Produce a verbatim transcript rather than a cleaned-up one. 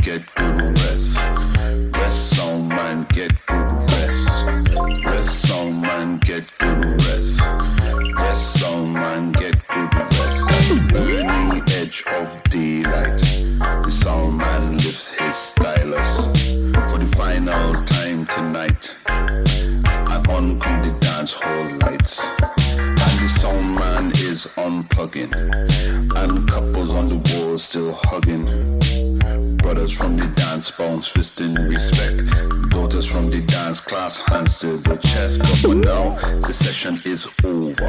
get good rest. Rest sound man, get good rest. Rest sound man, get good rest. Rest sound man, get good rest. At the burning edge of daylight, the sound man lifts his stylus for the final time tonight. And on come the dance hall lights, and the sound man is unplugging, and couples on the wall still hugging. Brothers from the dance bounce fist in respect. Daughters from the dance class hands to the chest. But for now, the session is over.